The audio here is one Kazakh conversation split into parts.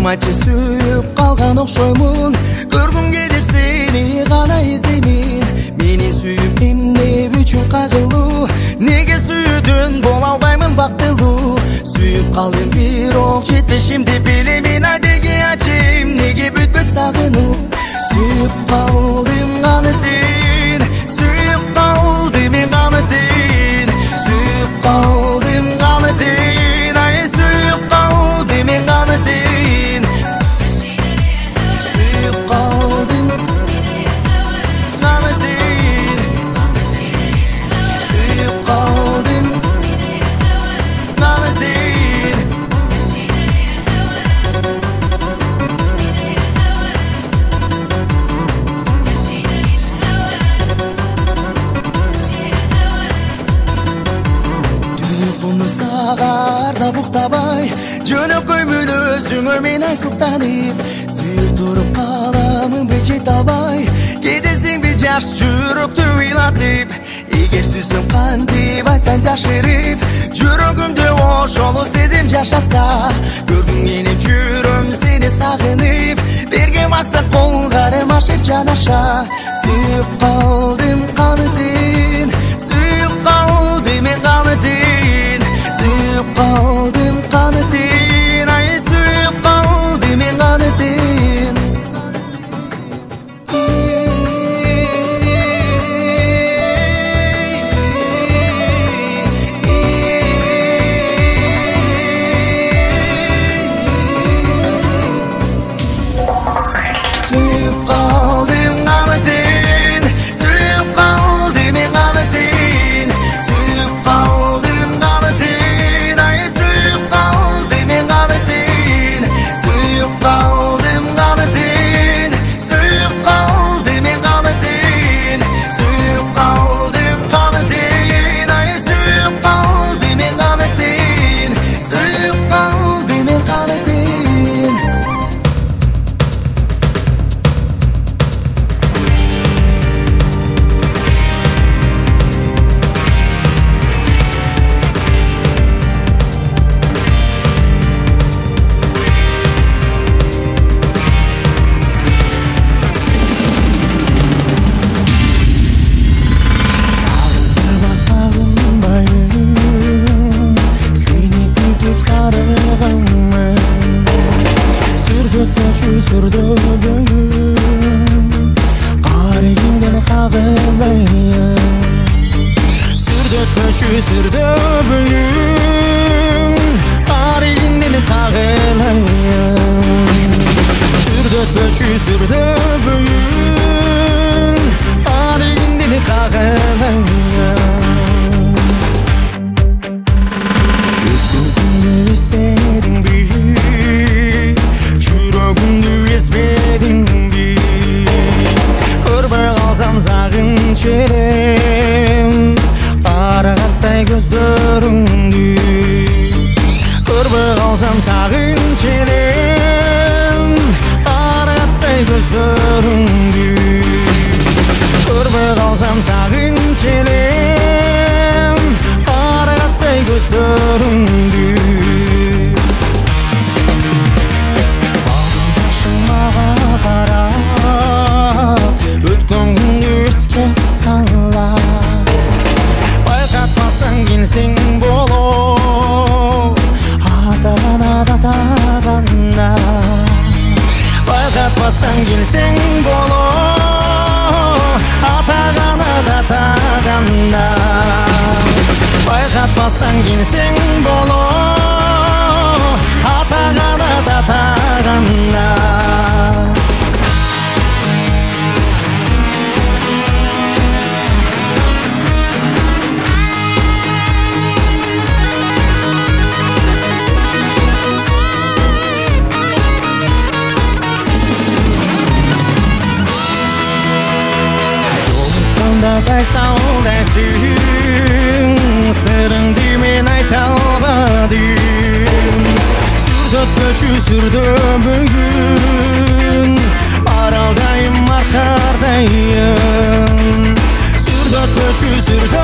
Айтмачы сүйіп қалған оқшоймын, көргім келіп сені ғана іздеймін. Мені сүйіп емне үшін қағылу, неге сүйдің бола албаймын бақтылу. Сүйіп қалдым бір оқ жетпешім деп білемін, айдеге ачым неге бүт сағыну. Сүйіп қалдым ғаны дейін, сүйіп қалдым мен ғаны дейін, сүйіп қалдым ғаны дейін, ай сүйіп қалдым мен ғаны дейін, сүйіп қалдым ғаны дейін, сүйіп қалдым ғаны дейін. Сағарда бұқтабай, жөні көймін өзіңі мен ай сұқтанып. Сүйіп тұрып қаламын бе жет албай, кетесің бе жаш жүректі уйлатып. Егер сөзім қантып айтқан жашырып, жүрегімде ошолы сезім жашаса, көргің келіп жүрім сені сағынып, берген басып қолғарым ашып жанаша. Сүйіп қалдым қаны дейін, сүйіп қалдым мен қаны дейін, сүйіп қалдым қаны дейін, ай сүйіп қалдым мен қаны дейін. Сүйіп қалдым қаны дейін, сүйіп қалдым мен қаны дейін, сүйіп қалдым қаны дейін, ай сүйіп қалдым мен қаны дейін, сүйіп қалдым қаны дейін, сүйіп қалдым мен қаны дейін, сүйіп қалдым қаны дейін, ай сүйіп қалдым мен қаны дейін, сүйіп қалдым мен қаны дейін. Сүрді бүгін қарегіңден қағылайын, сүрді көші сүрді бүгін қарегіңден қағылайын, сүрді көші сүрді бүгін қарегіңден қағылайын. Өткен күнді естедің бе, жүрегімді езбедің бе, көрбей қалсам сағынышым, қарағаттай көздеріңді, көрбей қалсам сағынышым, қарағаттай көздеріңді, көрбей қалсам сағынышым, қарағаттай көздеріңді. Өткен күнді еске сала, байқатпастан келсең болып, атағанда, байқатпастан келсең болып, атағанда, байқатпастан келсең болып, атағанда. Тайсалдайсың, сырыңды мен айта албадым, сүрді көші сүрді бүгін аралдайым арқардайым, сүрді көші сүрді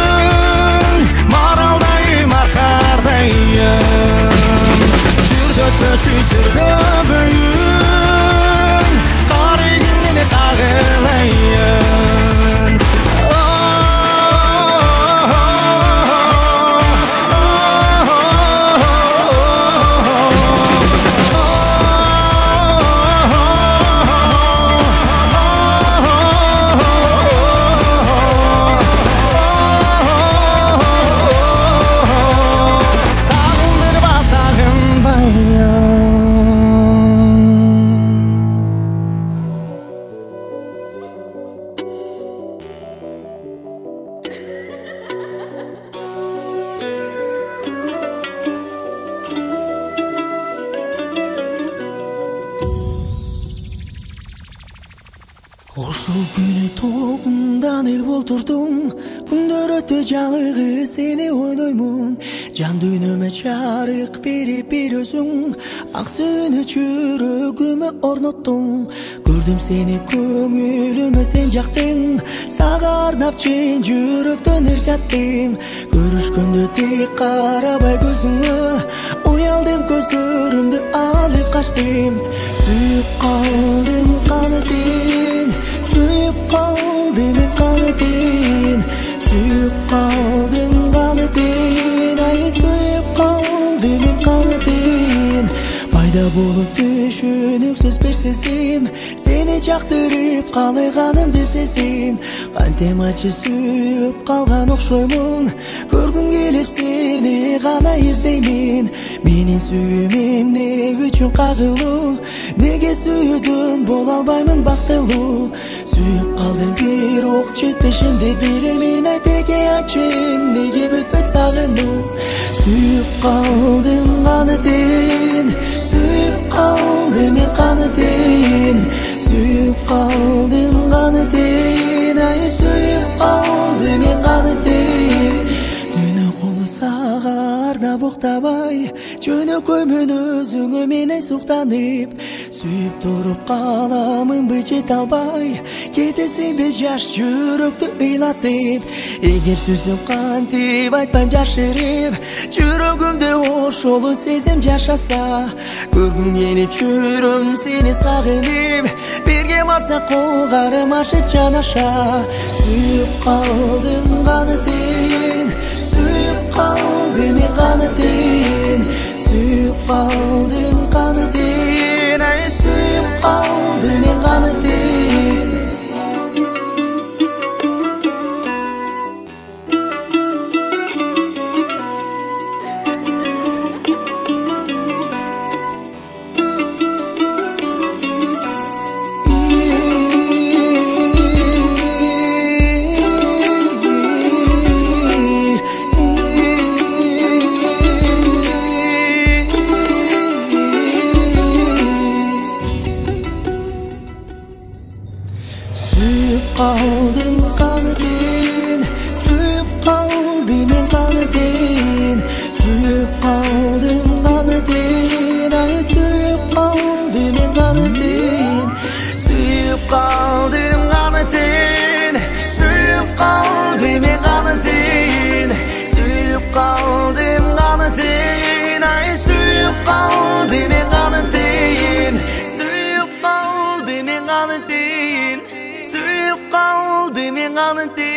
бүгін маралдайым арқардайым, сүрді Көчүсүрдө бөйүн карыгыңды кагылайын Ошол күнү толкундан эл болтурдум күндөр өтө жалыгы сени ойлоймун жан дүйнөмө жарык берип бир өзүң ак сүйүнү жүрөгүмө орноттуң көрдүм сени көңүлүмө сен жактың сага арнап чын жүрөктөн эр жаздым көрүшкөндө тик карабай көзүңө уялдым көздөрүмдү алып качтым сүйүп калдым канатың Suyup kaldım kanatın Suyup kaldım kanatın Ay suyup kaldım kanatın Пайда болуп түшүнүксүз бир сезим Сени жактырып калганымды сездим Кантем ачы сүйүп калган окшоймун Көргүм келип сени гана издеймин Менин сүйүүм эмне үчүн кагылуу Неге сүйүүдөн боло албаймын бактылуу Сүйүп калдым бирок жетишимди билемин Айт эге ачым неге бүтпөт сагынуу Сүйүп калдым канатын Suyup kaldım kanatın Suyup kaldım kanatın Ay suyup kaldım kanatın Düne kolu sağarda buktabay Жөнөкөймүн өзүңө менен суктанып Сүйүп туруп каламын быжыт албай Кетесиңби жаш жүрөктү ыйлатып Эгер сөзүм кантип айтпайм жашырып Жүрөгүмдө ошол сезим жашаса Көргүм келип жүрөм сени сагынып Бирге барсак кол кармашып жанаша Сүйүп калдым канатын Suyup kaldım kanatın Suyup kaldım kanatın Ay suyup kaldım kanatın Suyup kaldım kanatın Suyup kaldım kanatın Suyup kaldım kanatın Ay suyup kaldım kanatın Suyup kaldım kanatın Suyup kaldım kanatın Suyup kaldım kanatın Ay suyup kaldım kanatın Suyup kaldım kanatın Suyup kaldım kanatın